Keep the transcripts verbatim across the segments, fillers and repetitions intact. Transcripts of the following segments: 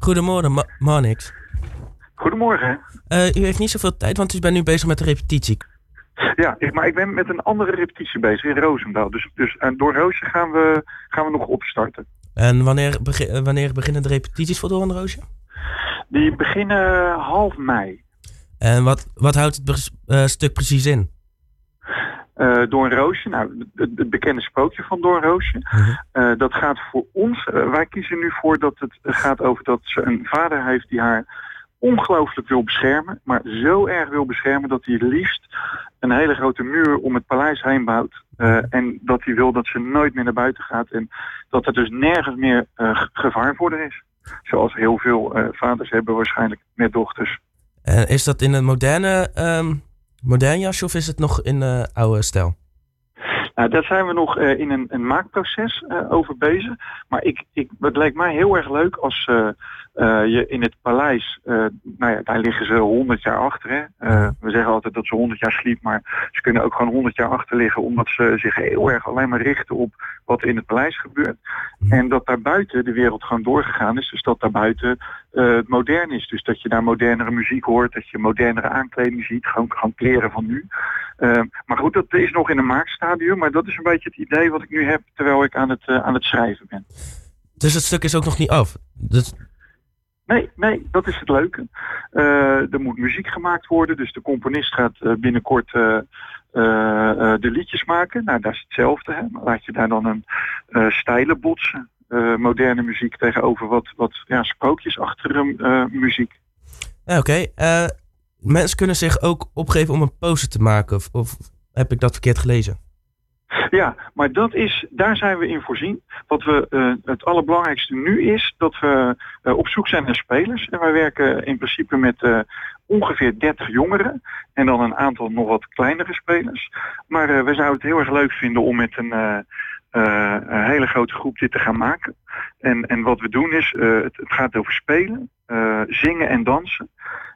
Goedemorgen, Ma- Marnix. Goedemorgen. Uh, u heeft niet zoveel tijd, want u bent nu bezig met de repetitie. Ja, ik, maar ik ben met een andere repetitie bezig in Roosendaal. Dus, dus uh, door Roosje gaan we, gaan we nog opstarten. En wanneer, begi- uh, wanneer beginnen de repetities voor Doornroosje? Die beginnen half mei. En wat, wat houdt het be- uh, stuk precies in? Uh, Doornroosje, nou, het, het bekende sprookje van Doornroosje. Uh-huh. Uh, dat gaat voor ons, uh, wij kiezen nu voor dat het gaat over dat ze een vader heeft die haar ongelooflijk wil beschermen, maar zo erg wil beschermen dat hij het liefst een hele grote muur om het paleis heen bouwt. Uh, en dat hij wil dat ze nooit meer naar buiten gaat en dat er dus nergens meer uh, gevaar voor haar is. Zoals heel veel uh, vaders hebben waarschijnlijk met dochters. En is dat in een moderne, um, modern jasje of is het nog in uh, oude stijl? Nou, daar zijn we nog uh, in een, een maakproces uh, over bezig. Maar ik, ik, het lijkt mij heel erg leuk als uh, uh, je in het paleis... Uh, nou ja, daar liggen ze honderd jaar achter. Hè? Uh, we zeggen altijd dat ze honderd jaar sliep, maar ze kunnen ook gewoon honderd jaar achter liggen, omdat ze zich heel erg alleen maar richten op wat er in het paleis gebeurt. En dat daarbuiten de wereld gewoon doorgegaan is. Dus dat daarbuiten uh, het modern is. Dus dat je daar modernere muziek hoort, dat je modernere aankleding ziet. Gewoon, gewoon kleren van nu. Uh, maar goed, dat is nog in een maakstadium. Maar dat is een beetje het idee wat ik nu heb terwijl ik aan het, uh, aan het schrijven ben. Dus het stuk is ook nog niet af? Dus... Nee, nee, dat is het leuke. Uh, er moet muziek gemaakt worden. Dus de componist gaat uh, binnenkort uh, uh, uh, de liedjes maken. Nou, dat is hetzelfde. Hè? Laat je daar dan een uh, stijlen botsen. Uh, moderne muziek tegenover wat, wat ja, sprookjesachtige uh, muziek. Ja, Oké. Okay. Uh, mensen kunnen zich ook opgeven om een poster te maken. Of, of heb ik dat verkeerd gelezen? Ja, maar dat is, daar zijn we in voorzien. Wat we, uh, het allerbelangrijkste nu is dat we uh, op zoek zijn naar spelers. En wij werken in principe met uh, ongeveer dertig jongeren. En dan een aantal nog wat kleinere spelers. Maar uh, we zouden het heel erg leuk vinden om met een, uh, uh, een hele grote groep dit te gaan maken. En, en wat we doen is, uh, het, het gaat over spelen, uh, zingen en dansen.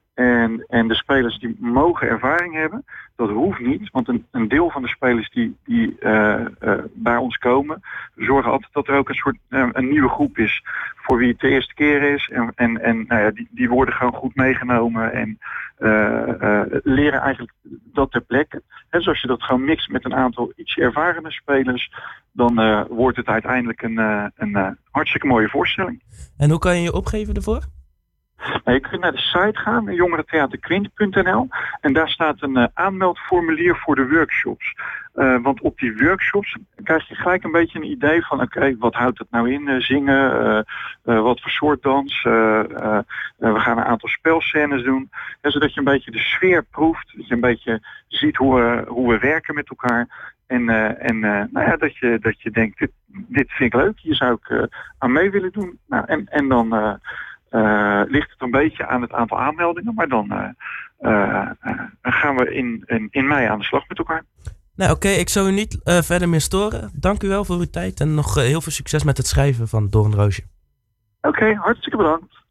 En, en de spelers die mogen ervaring hebben, dat hoeft niet. Want een, een deel van de spelers die, die uh, uh, bij ons komen, zorgen altijd dat er ook een soort uh, een nieuwe groep is voor wie het de eerste keer is. En, en, en nou ja, die, die worden gewoon goed meegenomen en uh, uh, leren eigenlijk dat ter plekke. En zoals je dat gewoon mixt met een aantal iets ervarene spelers, dan uh, wordt het uiteindelijk een, uh, een uh, hartstikke mooie voorstelling. En hoe kan je je opgeven ervoor? Nou, je kunt naar de site gaan, jongerentheaterquint punt n l. En daar staat een uh, aanmeldformulier voor de workshops. Uh, want op die workshops krijg je gelijk een beetje een idee van, oké, okay, wat houdt het nou in? Uh, zingen, uh, uh, wat voor soort dans? Uh, uh, uh, we gaan een aantal spelscènes doen. En zodat je een beetje de sfeer proeft. Dat je een beetje ziet hoe we, hoe we werken met elkaar. En, uh, en uh, nou ja, dat, je, dat je denkt, dit, dit vind ik leuk. Hier zou ik uh, aan mee willen doen. Nou, en, en dan... Uh, Uh, ligt het een beetje aan het aantal aanmeldingen, maar dan uh, uh, uh, gaan we in, in, in mei aan de slag met elkaar. Nou oké, okay, ik zal u niet uh, verder meer storen. Dank u wel voor uw tijd en nog uh, heel veel succes met het schrijven van Doornroosje. Oké, okay, hartstikke bedankt.